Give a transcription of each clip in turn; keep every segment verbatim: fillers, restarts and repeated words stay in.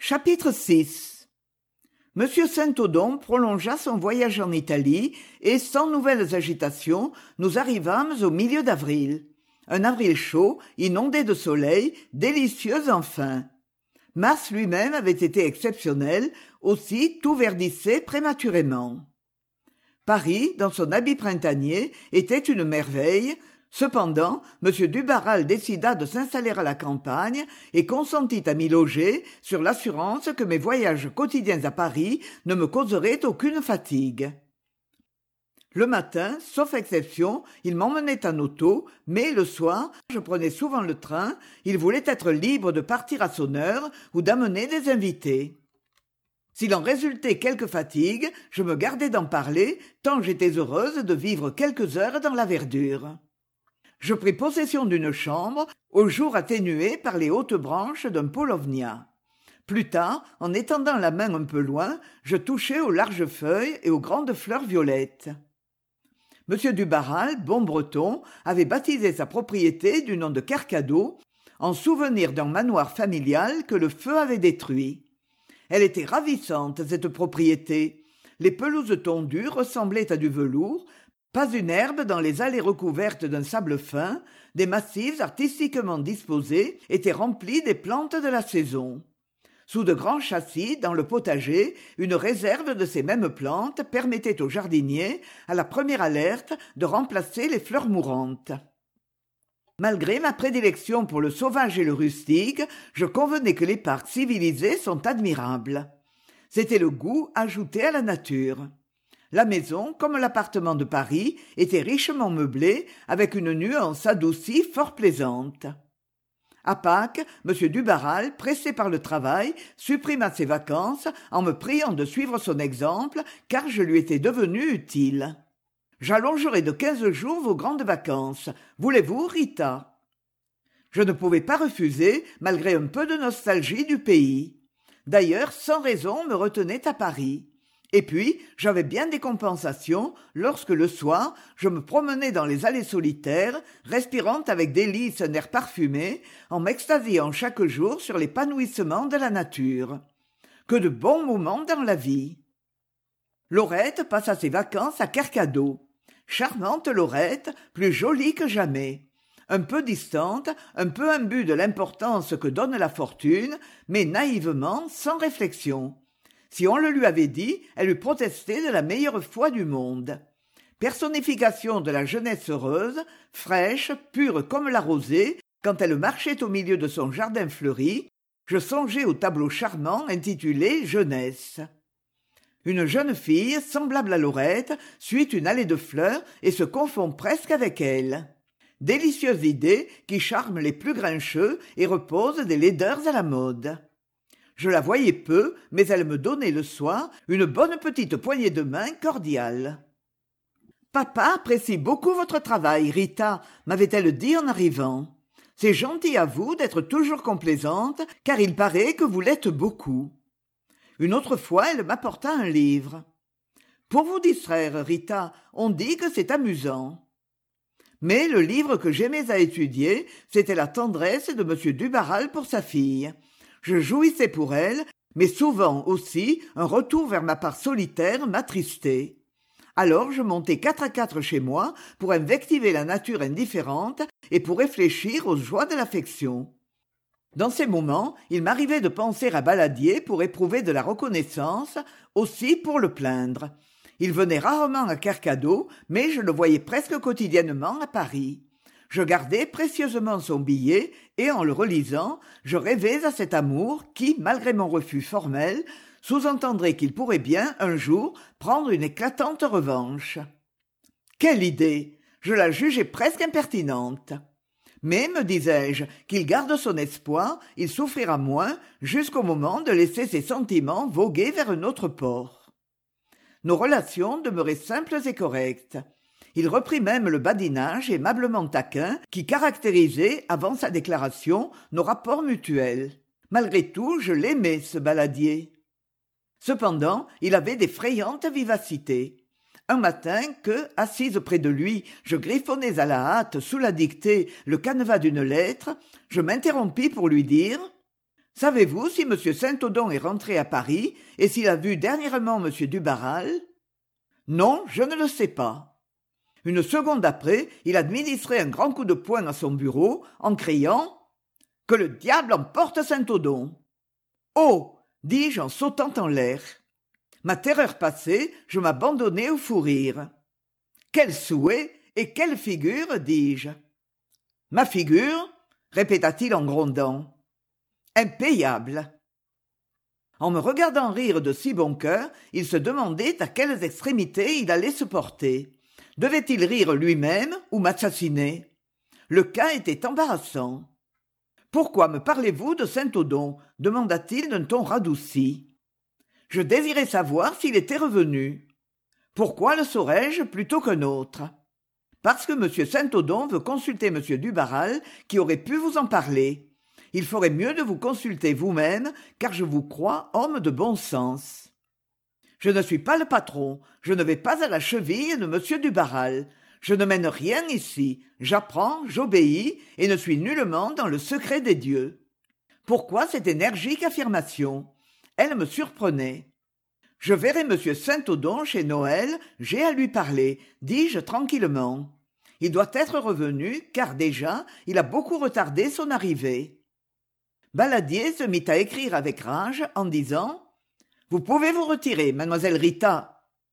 Chapitre six. Monsieur Saint-Odon prolongea son voyage en Italie et, sans nouvelles agitations, nous arrivâmes au milieu d'avril. Un avril chaud, inondé de soleil, délicieux enfin. Mars lui-même avait été exceptionnel, aussi tout verdissait prématurément. Paris, dans son habit printanier, était une merveille. Cependant, M. Dubarral décida de s'installer à la campagne et consentit à m'y loger sur l'assurance que mes voyages quotidiens à Paris ne me causeraient aucune fatigue. Le matin, sauf exception, il m'emmenait en auto, mais le soir, je prenais souvent le train, il voulait être libre de partir à son heure ou d'amener des invités. S'il en résultait quelque fatigue, je me gardais d'en parler, tant j'étais heureuse de vivre quelques heures dans la verdure. Je pris possession d'une chambre, au jour atténué par les hautes branches d'un paulownia. Plus tard, en étendant la main un peu loin, je touchai aux larges feuilles et aux grandes fleurs violettes. Monsieur Dubarral, bon breton, avait baptisé sa propriété du nom de Kercado, en souvenir d'un manoir familial que le feu avait détruit. Elle était ravissante, cette propriété. Les pelouses tondues ressemblaient à du velours, pas une herbe dans les allées recouvertes d'un sable fin, des massifs artistiquement disposés étaient remplis des plantes de la saison. Sous de grands châssis, dans le potager, une réserve de ces mêmes plantes permettait aux jardiniers, à la première alerte, de remplacer les fleurs mourantes. Malgré ma prédilection pour le sauvage et le rustique, je convenais que les parcs civilisés sont admirables. C'était le goût ajouté à la nature. La maison, comme l'appartement de Paris, était richement meublée, avec une nuance adoucie fort plaisante. À Pâques, M. Dubarral, pressé par le travail, supprima ses vacances en me priant de suivre son exemple, car je lui étais devenu utile. « J'allongerai de quinze jours vos grandes vacances. Voulez-vous, Rita ?» Je ne pouvais pas refuser, malgré un peu de nostalgie du pays. D'ailleurs, sans raison, me retenait à Paris. Et puis, j'avais bien des compensations lorsque, le soir, je me promenais dans les allées solitaires, respirant avec délice un air parfumé, en m'extasiant chaque jour sur l'épanouissement de la nature. Que de bons moments dans la vie. Laurette passa ses vacances à Kercado. Charmante Laurette, plus jolie que jamais. Un peu distante, un peu imbue de l'importance que donne la fortune, mais naïvement, sans réflexion. Si on le lui avait dit, elle eût protesté de la meilleure foi du monde. Personnification de la jeunesse heureuse, fraîche, pure comme la rosée, quand elle marchait au milieu de son jardin fleuri, je songeais au tableau charmant intitulé « Jeunesse ». Une jeune fille, semblable à Laurette, suit une allée de fleurs et se confond presque avec elle. Délicieuse idée qui charme les plus grincheux et repose des laideurs à la mode. Je la voyais peu, mais elle me donnait le soir une bonne petite poignée de main cordiale. « Papa apprécie beaucoup votre travail, Rita, m'avait-elle dit en arrivant. C'est gentil à vous d'être toujours complaisante, car il paraît que vous l'êtes beaucoup. » Une autre fois, elle m'apporta un livre. « Pour vous distraire, Rita, on dit que c'est amusant. » Mais le livre que j'aimais à étudier, c'était la tendresse de M. Dubarral pour sa fille. Je jouissais pour elle, mais souvent aussi un retour vers ma part solitaire m'attristait. Alors je montais quatre à quatre chez moi pour invectiver la nature indifférente et pour réfléchir aux joies de l'affection. Dans ces moments, il m'arrivait de penser à Baladier pour éprouver de la reconnaissance, aussi pour le plaindre. Il venait rarement à Kercado, mais je le voyais presque quotidiennement à Paris. Je gardais précieusement son billet et, en le relisant, je rêvais à cet amour qui, malgré mon refus formel, sous-entendrait qu'il pourrait bien, un jour, prendre une éclatante revanche. Quelle idée! Je la jugeais presque impertinente. Mais, me disais-je, qu'il garde son espoir, il souffrira moins jusqu'au moment de laisser ses sentiments voguer vers un autre port. Nos relations demeuraient simples et correctes. Il reprit même le badinage aimablement taquin qui caractérisait, avant sa déclaration, nos rapports mutuels. Malgré tout, je l'aimais, ce Baladier. Cependant, il avait d'effrayantes vivacités. Un matin que, assise près de lui, je griffonnais à la hâte, sous la dictée, le canevas d'une lettre, je m'interrompis pour lui dire Savez-vous si M. Saint-Odon est rentré à Paris et s'il a vu dernièrement M. Dubarral ? Non, je ne le sais pas. Une seconde après, il administrait un grand coup de poing à son bureau en criant « Que le diable emporte Saint-Odon !» « Oh !» dis-je en sautant en l'air. Ma terreur passée, je m'abandonnai au fou rire. « Quel souhait et quelle figure !» dis-je. « Ma figure ?» répéta-t-il en grondant. « Impayable !» En me regardant rire de si bon cœur, il se demandait à quelles extrémités il allait se porter. Devait-il rire lui-même ou m'assassiner ? Le cas était embarrassant. « Pourquoi me parlez-vous de Saint-Odon » demanda-t-il d'un ton radouci. Je désirais savoir s'il était revenu. Pourquoi le saurais-je plutôt qu'un autre ? Parce que M. Saint-Odon veut consulter M. Dubarral, qui aurait pu vous en parler. Il ferait mieux de vous consulter vous-même, car je vous crois homme de bon sens. Je ne suis pas le patron, je ne vais pas à la cheville de M. Dubarral. Je ne mène rien ici, j'apprends, j'obéis, et ne suis nullement dans le secret des dieux. Pourquoi cette énergique affirmation ? Elle me surprenait. Je verrai M. Saint-Odon chez Noël, j'ai à lui parler, dis-je tranquillement. Il doit être revenu, car déjà, il a beaucoup retardé son arrivée. Baladier se mit à écrire avec rage en disant « Vous pouvez vous retirer, mademoiselle Rita !»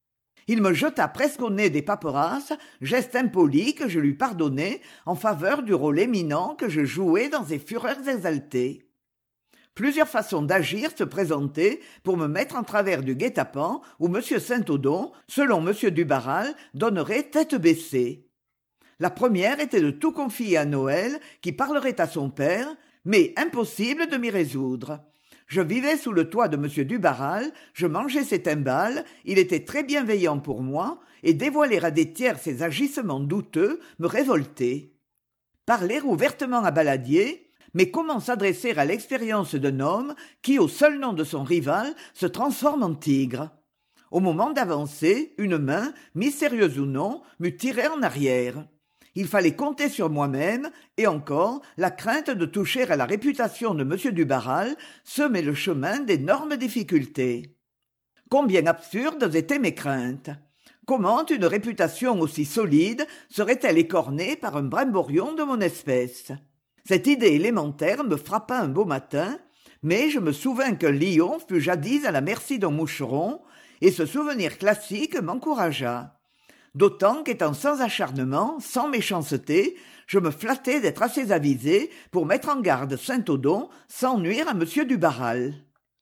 Il me jeta presque au nez des paperasses, geste impoli que je lui pardonnai en faveur du rôle éminent que je jouais dans ces fureurs exaltées. Plusieurs façons d'agir se présentaient pour me mettre en travers du guet-apens où M. Saint-Odon, selon M. Dubarral, donnerait tête baissée. La première était de tout confier à Noël, qui parlerait à son père, mais impossible de m'y résoudre. Je vivais sous le toit de M. Dubarral, je mangeais ses timbales, il était très bienveillant pour moi, et dévoiler à des tiers ses agissements douteux me révoltait. Parler ouvertement à Baladier, mais comment s'adresser à l'expérience d'un homme qui, au seul nom de son rival, se transforme en tigre ? Au moment d'avancer, une main, mystérieuse ou non, m'eût tiré en arrière. Il fallait compter sur moi-même, et encore, la crainte de toucher à la réputation de M. Dubarral semait le chemin d'énormes difficultés. Combien absurdes étaient mes craintes ! Comment une réputation aussi solide serait-elle écornée par un brimborion de mon espèce ? Cette idée élémentaire me frappa un beau matin, mais je me souvins qu'un lion fut jadis à la merci d'un moucheron, et ce souvenir classique m'encouragea. D'autant qu'étant sans acharnement, sans méchanceté, je me flattais d'être assez avisé pour mettre en garde Saint-Odon sans nuire à M. Dubarral.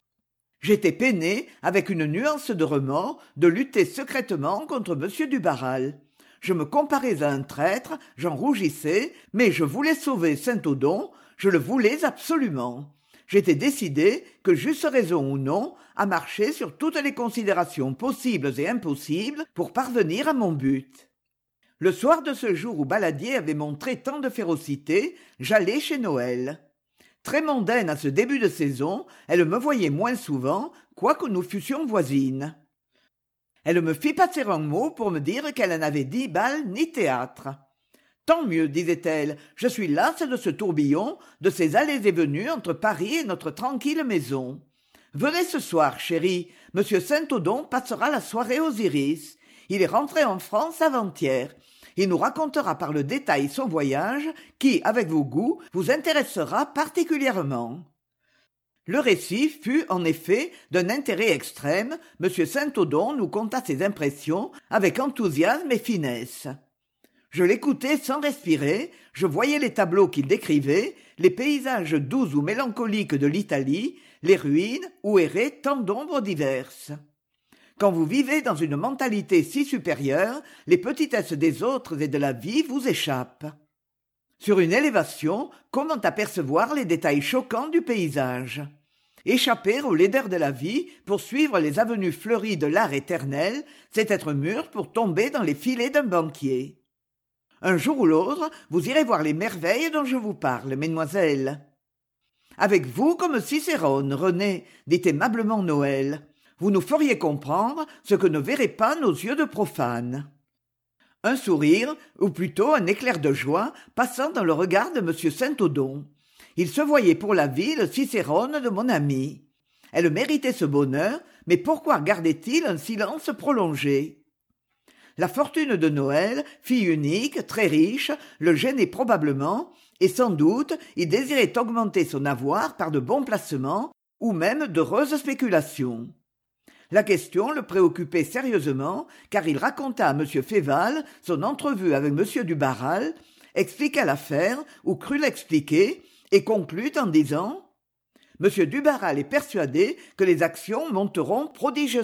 J'étais peiné, avec une nuance de remords, de lutter secrètement contre M. Dubarral. Je me comparais à un traître, j'en rougissais, mais je voulais sauver Saint-Odon, je le voulais absolument. J'étais décidé, que j'eusse raison ou non, à marcher sur toutes les considérations possibles et impossibles pour parvenir à mon but. Le soir de ce jour où Baladier avait montré tant de férocité, j'allai chez Noël. Très mondaine à ce début de saison, elle me voyait moins souvent, quoique nous fussions voisines. Elle me fit passer un mot pour me dire qu'elle n'avait dit bal ni théâtre. « Tant mieux, disait-elle, je suis lasse de ce tourbillon, de ces allées et venues entre Paris et notre tranquille maison. Venez ce soir, chérie, Monsieur Saint-Odon passera la soirée aux Iris. Il est rentré en France avant-hier. Il nous racontera par le détail son voyage, qui, avec vos goûts, vous intéressera particulièrement. » Le récit fut, en effet, d'un intérêt extrême. M. Saint-Odon nous conta ses impressions avec enthousiasme et finesse. Je l'écoutais sans respirer, je voyais les tableaux qu'il décrivait, les paysages doux ou mélancoliques de l'Italie, les ruines où erraient tant d'ombres diverses. Quand vous vivez dans une mentalité si supérieure, les petitesses des autres et de la vie vous échappent. Sur une élévation, comment apercevoir les détails choquants du paysage ? Échapper aux laideurs de la vie pour suivre les avenues fleuries de l'art éternel, c'est être mûr pour tomber dans les filets d'un banquier. Un jour ou l'autre, vous irez voir les merveilles dont je vous parle, mesdemoiselles. Avec vous comme Cicérone, René, dit aimablement Noël. Vous nous feriez comprendre ce que ne verraient pas nos yeux de profanes. Un sourire, ou plutôt un éclair de joie, passa dans le regard de M. Saint-Odon. Il se voyait pour la vie le Cicérone de mon ami. Elle méritait ce bonheur, mais pourquoi gardait-il un silence prolongé? La fortune de Noël, fille unique, très riche, le gênait probablement, et sans doute il désirait augmenter son avoir par de bons placements, ou même d'heureuses spéculations. La question le préoccupait sérieusement, car il raconta à M. Féval son entrevue avec M. du Barral, expliqua l'affaire, ou crut l'expliquer, et conclut en disant « M. du Barral est persuadé que les actions monteront prodigieusement. »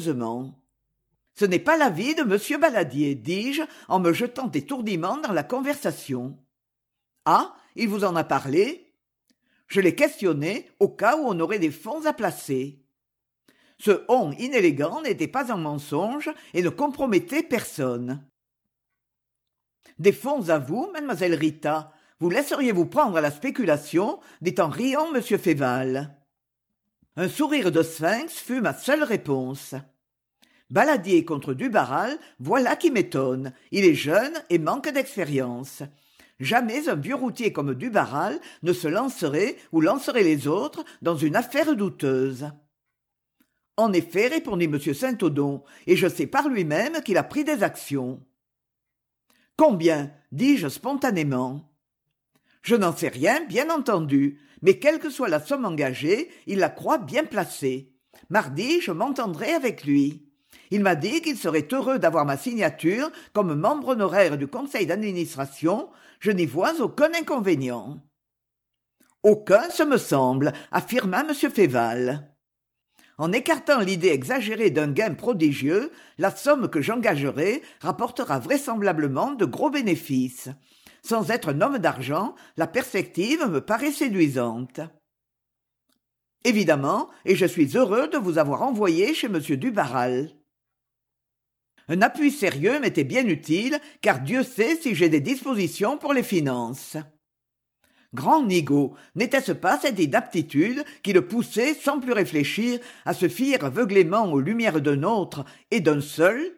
Ce n'est pas l'avis de M. Baladier, dis-je, en me jetant étourdiment dans la conversation. « Ah, il vous en a parlé ?» Je l'ai questionné au cas où on aurait des fonds à placer. Ce « on » inélégant n'était pas un mensonge et ne compromettait personne. « Des fonds à vous, mademoiselle Rita, vous laisseriez-vous prendre à la spéculation ?» dit en riant M. Féval. Un sourire de sphinx fut ma seule réponse. Baladier contre du Barral, voilà qui m'étonne. Il est jeune et manque d'expérience. Jamais un vieux routier comme du Barral ne se lancerait ou lancerait les autres dans une affaire douteuse. En effet, répondit M. Saint-Odon, et je sais par lui-même qu'il a pris des actions. Combien? dis-je spontanément. Je n'en sais rien, bien entendu, mais quelle que soit la somme engagée, il la croit bien placée. Mardi, je m'entendrai avec lui. Il m'a dit qu'il serait heureux d'avoir ma signature comme membre honoraire du conseil d'administration. Je n'y vois aucun inconvénient. Aucun, ce me semble, affirma M. Féval. En écartant l'idée exagérée d'un gain prodigieux, la somme que j'engagerai rapportera vraisemblablement de gros bénéfices. Sans être un homme d'argent, la perspective me paraît séduisante. Évidemment, et je suis heureux de vous avoir envoyé chez M. du Barral. Un appui sérieux m'était bien utile, car Dieu sait si j'ai des dispositions pour les finances. Grand nigaud, n'était-ce pas cette inaptitude qui le poussait sans plus réfléchir à se fier aveuglément aux lumières d'un autre et d'un seul?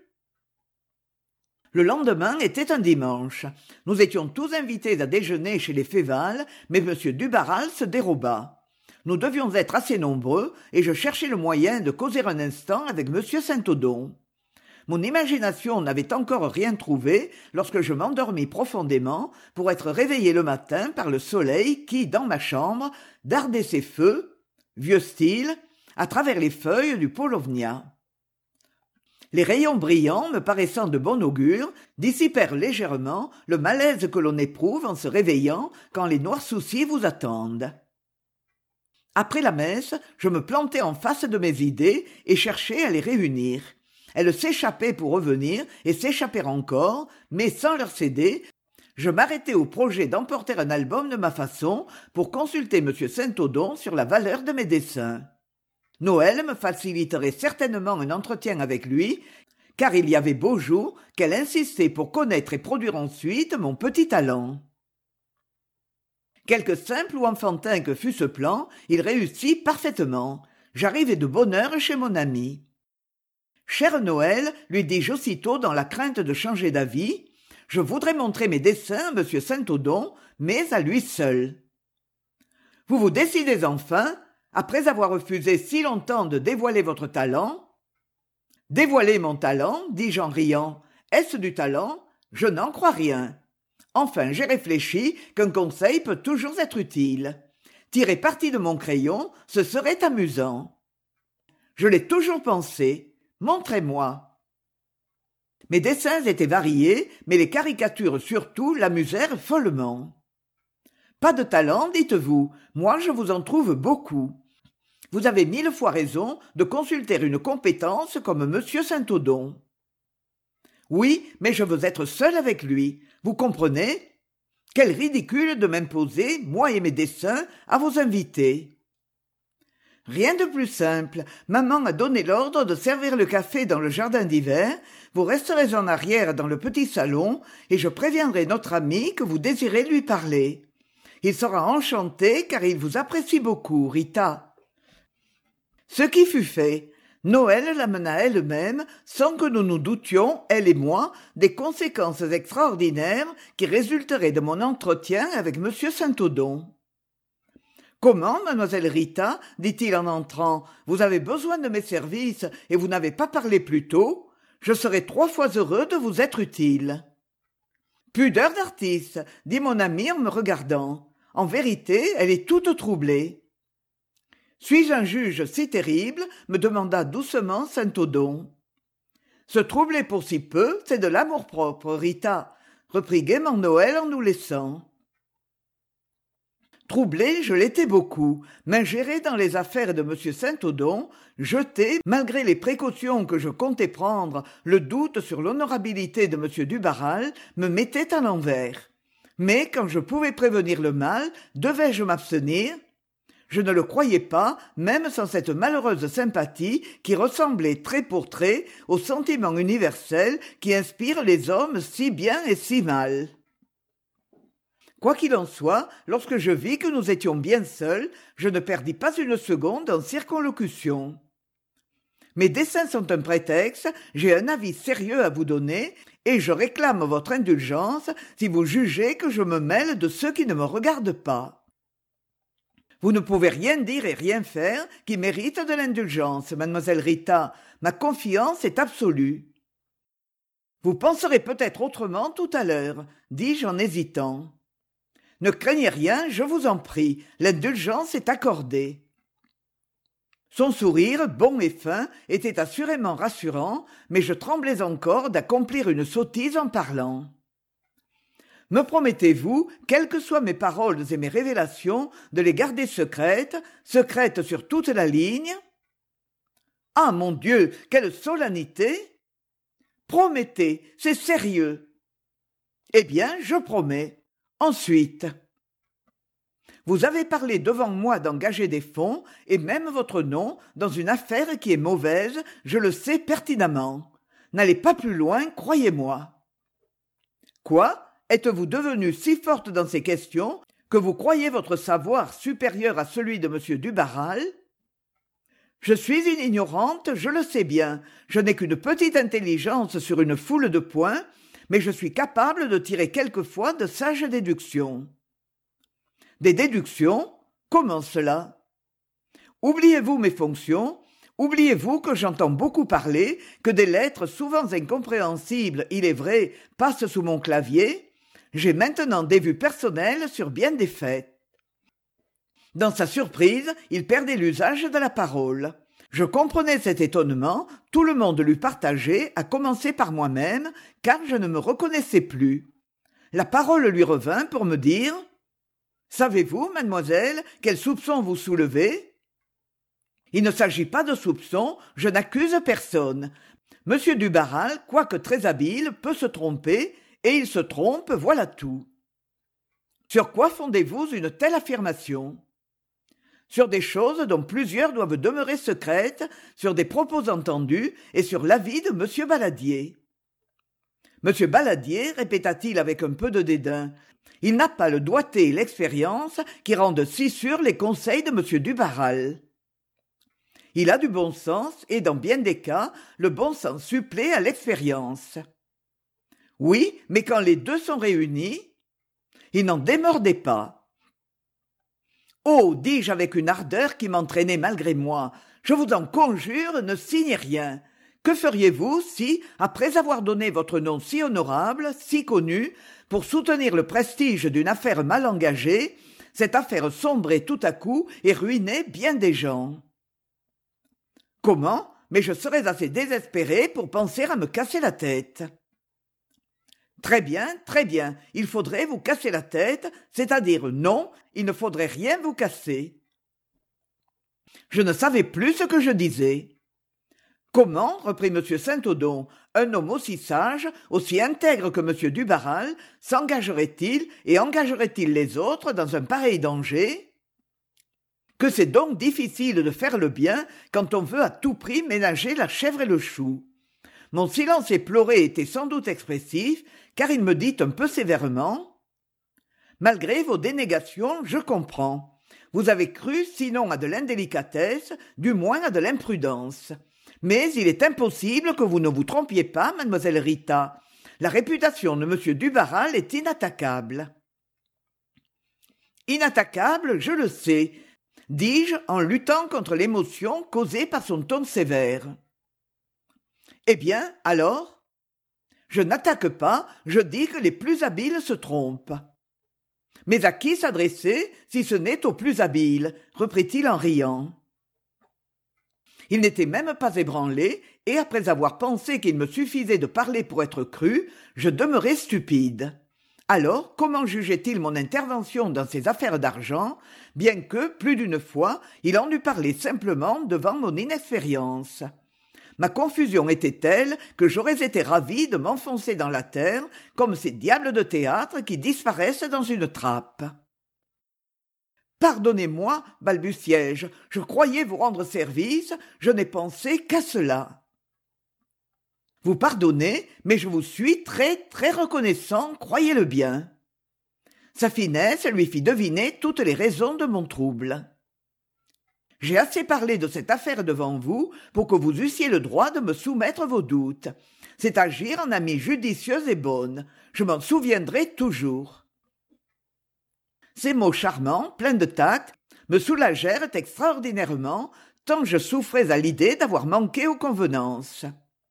Le lendemain était un dimanche. Nous étions tous invités à déjeuner chez les Féval, mais M. du Barral se déroba. Nous devions être assez nombreux, et je cherchais le moyen de causer un instant avec M. Saint-Odon. Mon imagination n'avait encore rien trouvé lorsque je m'endormis profondément pour être réveillé le matin par le soleil qui, dans ma chambre, dardait ses feux, vieux style, à travers les feuilles du paulownia. Les rayons brillants, me paraissant de bon augure, dissipèrent légèrement le malaise que l'on éprouve en se réveillant quand les noirs soucis vous attendent. Après la messe, je me plantai en face de mes idées et cherchai à les réunir. Elles s'échappaient pour revenir et s'échapper encore, mais sans leur céder, je m'arrêtai au projet d'emporter un album de ma façon pour consulter M. Saint-Odon sur la valeur de mes dessins. Noël me faciliterait certainement un entretien avec lui, car il y avait beau jour qu'elle insistait pour connaître et produire ensuite mon petit talent. Quelque simple ou enfantin que fût ce plan, il réussit parfaitement. J'arrivai de bonne heure chez mon ami. Cher Noël, lui dis-je aussitôt dans la crainte de changer d'avis, je voudrais montrer mes dessins à M. Saint-Odon, mais à lui seul. Vous vous décidez enfin, après avoir refusé si longtemps de dévoiler votre talent? Dévoiler mon talent, dis-je en riant. Est-ce du talent? Je n'en crois rien. Enfin, j'ai réfléchi qu'un conseil peut toujours être utile. Tirer parti de mon crayon, ce serait amusant. Je l'ai toujours pensé. Montrez-moi. Mes dessins étaient variés, mais les caricatures surtout l'amusèrent follement. Pas de talent, dites-vous, moi je vous en trouve beaucoup. Vous avez mille fois raison de consulter une compétence comme M. Saint-Odon. Oui, mais je veux être seul avec lui, vous comprenez? Quel ridicule de m'imposer, moi et mes dessins, à vos invités. Rien de plus simple. Maman a donné l'ordre de servir le café dans le jardin d'hiver. Vous resterez en arrière dans le petit salon et je préviendrai notre ami que vous désirez lui parler. Il sera enchanté car il vous apprécie beaucoup, Rita. Ce qui fut fait. Noël l'amena elle-même, sans que nous nous doutions, elle et moi, des conséquences extraordinaires qui résulteraient de mon entretien avec M. Saint-Odon. Comment, mademoiselle Rita, dit-il en entrant, vous avez besoin de mes services et vous n'avez pas parlé plus tôt? Je serai trois fois heureux de vous être utile. Pudeur d'artiste, dit mon ami en me regardant. En vérité, elle est toute troublée. Suis-je un juge si terrible? Me demanda doucement Saint-Odon. Se troubler pour si peu, c'est de l'amour-propre, Rita, reprit gaiement Noël en nous laissant. Troublé, je l'étais beaucoup, m'ingérer dans les affaires de M. Saint-Odon, jeter, malgré les précautions que je comptais prendre, le doute sur l'honorabilité de M. du Barral, me mettait à l'envers. Mais quand je pouvais prévenir le mal, devais-je m'abstenir? Je ne le croyais pas, même sans cette malheureuse sympathie qui ressemblait trait pour trait au sentiment universel qui inspire les hommes si bien et si mal. Quoi qu'il en soit, lorsque je vis que nous étions bien seuls, je ne perdis pas une seconde en circonlocution. Mes desseins sont un prétexte, j'ai un avis sérieux à vous donner, et je réclame votre indulgence si vous jugez que je me mêle de ceux qui ne me regardent pas. Vous ne pouvez rien dire et rien faire qui mérite de l'indulgence, mademoiselle Rita. Ma confiance est absolue. Vous penserez peut-être autrement tout à l'heure, dis-je en hésitant. Ne craignez rien, je vous en prie, l'indulgence est accordée. Son sourire, bon et fin, était assurément rassurant, mais je tremblais encore d'accomplir une sottise en parlant. Me promettez-vous, quelles que soient mes paroles et mes révélations, de les garder secrètes, secrètes sur toute la ligne? Ah, mon Dieu, quelle solennité! Promettez, c'est sérieux. Eh bien, je promets. Ensuite, vous avez parlé devant moi d'engager des fonds, et même votre nom, dans une affaire qui est mauvaise, je le sais pertinemment. N'allez pas plus loin, croyez-moi. Quoi? Êtes-vous devenue si forte dans ces questions que vous croyez votre savoir supérieur à celui de M. du Barral? Je suis une ignorante, je le sais bien. Je n'ai qu'une petite intelligence sur une foule de points, mais je suis capable de tirer quelquefois de sages déductions. Des déductions? Comment cela? Oubliez-vous mes fonctions? Oubliez-vous que j'entends beaucoup parler, que des lettres souvent incompréhensibles, il est vrai, passent sous mon clavier? J'ai maintenant des vues personnelles sur bien des faits. Dans sa surprise, il perdait l'usage de la parole. Je comprenais cet étonnement, tout le monde l'eût partagé, à commencer par moi-même, car je ne me reconnaissais plus. La parole lui revint pour me dire « Savez-vous, mademoiselle, quels soupçons vous soulevez ?» Il ne s'agit pas de soupçons, je n'accuse personne. Monsieur du Barral, quoique très habile, peut se tromper, et il se trompe, voilà tout. Sur quoi fondez-vous une telle affirmation ? Sur des choses dont plusieurs doivent demeurer secrètes, sur des propos entendus et sur l'avis de M. Baladier. M. Baladier, répéta-t-il avec un peu de dédain, il n'a pas le doigté et l'expérience qui rendent si sûrs les conseils de M. du Barral. Il a du bon sens et, dans bien des cas, le bon sens supplée à l'expérience. Oui, mais quand les deux sont réunis, il n'en démordait pas. Oh, dis-je avec une ardeur qui m'entraînait malgré moi, je vous en conjure, ne signez rien. Que feriez-vous si, après avoir donné votre nom si honorable, si connu, pour soutenir le prestige d'une affaire mal engagée, cette affaire sombrait tout à coup et ruinait bien des gens? Comment? Mais je serais assez désespéré pour penser à me casser la tête. Très bien, très bien, il faudrait vous casser la tête, c'est-à-dire non, il ne faudrait rien vous casser. Je ne savais plus ce que je disais. Comment, reprit M. Saint-Odon, un homme aussi sage, aussi intègre que M. du Barral, s'engagerait-il et engagerait-il les autres dans un pareil danger? Que c'est donc difficile de faire le bien quand on veut à tout prix ménager la chèvre et le chou. Mon silence éploré était sans doute expressif, car il me dit un peu sévèrement « Malgré vos dénégations, je comprends. Vous avez cru, sinon à de l'indélicatesse, du moins à de l'imprudence. Mais il est impossible que vous ne vous trompiez pas, mademoiselle Rita. La réputation de M. du Barral est inattaquable. » Inattaquable, je le sais, dis-je en luttant contre l'émotion causée par son ton sévère. Eh bien, alors ? Je n'attaque pas, je dis que les plus habiles se trompent. Mais à qui s'adresser si ce n'est aux plus habiles, reprit-il en riant. Il n'était même pas ébranlé, et après avoir pensé qu'il me suffisait de parler pour être cru, je demeurai stupide. Alors, comment jugeait-il mon intervention dans ses affaires d'argent, bien que, plus d'une fois, il en eût parlé simplement devant mon inexpérience ? Ma confusion était telle que j'aurais été ravi de m'enfoncer dans la terre comme ces diables de théâtre qui disparaissent dans une trappe. « Pardonnez-moi, balbutiai-je, je croyais vous rendre service, je n'ai pensé qu'à cela. »« Vous pardonnez, mais je vous suis très, très reconnaissant, croyez-le bien. » Sa finesse lui fit deviner toutes les raisons de mon trouble. « J'ai assez parlé de cette affaire devant vous pour que vous eussiez le droit de me soumettre vos doutes. C'est agir en amie judicieuse et bonne. Je m'en souviendrai toujours. » Ces mots charmants, pleins de tact, me soulagèrent extraordinairement, tant je souffrais à l'idée d'avoir manqué aux convenances.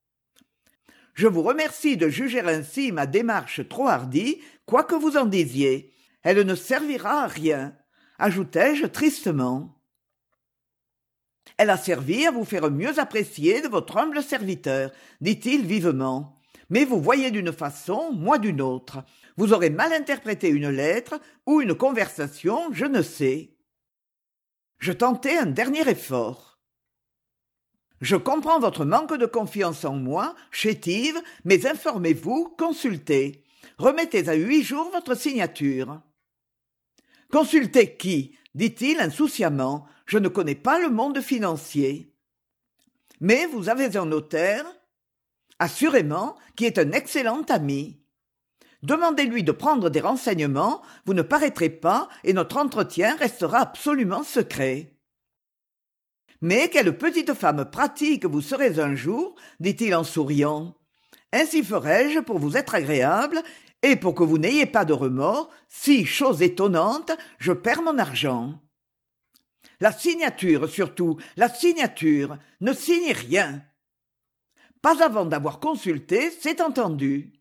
« Je vous remercie de juger ainsi ma démarche trop hardie, quoi que vous en disiez. Elle ne servira à rien, » ajoutai-je tristement. « Elle a servi à vous faire mieux apprécier de votre humble serviteur, dit-il vivement. Mais vous voyez d'une façon, moi d'une autre. Vous aurez mal interprété une lettre ou une conversation, je ne sais. » Je tentai un dernier effort. « Je comprends votre manque de confiance en moi, chétive, mais informez-vous, consultez. Remettez à huit jours votre signature. »« Consultez qui ?» dit-il insouciamment. « Je ne connais pas le monde financier. »« Mais vous avez un notaire ? » ?»« Assurément, qui est un excellent ami. » Demandez-lui de prendre des renseignements, vous ne paraîtrez pas et notre entretien restera absolument secret. « Mais quelle petite femme pratique vous serez un jour, dit-il en souriant. Ainsi ferai-je pour vous être agréable et pour que vous n'ayez pas de remords, si, chose étonnante, je perds mon argent. La signature surtout, la signature, ne signez rien. Pas avant d'avoir consulté, c'est entendu.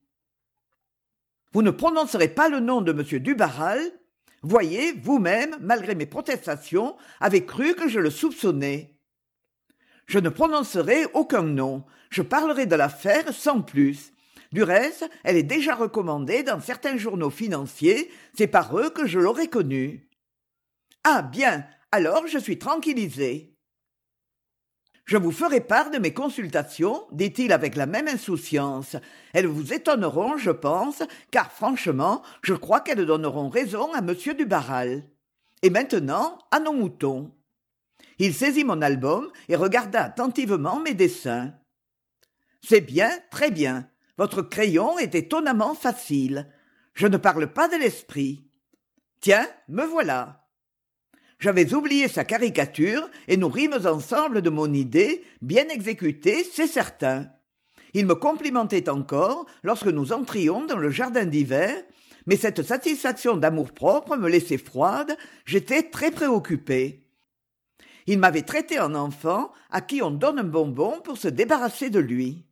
Vous ne prononcerez pas le nom de M. Dubarral. Voyez, vous-même, malgré mes protestations, avez cru que je le soupçonnais. Je ne prononcerai aucun nom. Je parlerai de l'affaire sans plus. Du reste, elle est déjà recommandée dans certains journaux financiers. C'est par eux que je l'aurai connue. Ah bien, alors je suis tranquillisé. Je vous ferai part de mes consultations, dit-il avec la même insouciance. Elles vous étonneront, je pense, car franchement, je crois qu'elles donneront raison à M. Dubarral. Et maintenant, à nos moutons. Il saisit mon album et regarda attentivement mes dessins. C'est bien, très bien. Votre crayon est étonnamment facile. Je ne parle pas de l'esprit. Tiens, me voilà. J'avais oublié sa caricature et nous rîmes ensemble de mon idée, bien exécutée, c'est certain. Il me complimentait encore lorsque nous entrions dans le jardin d'hiver, mais cette satisfaction d'amour-propre me laissait froide, j'étais très préoccupé. Il m'avait traité en enfant à qui on donne un bonbon pour se débarrasser de lui.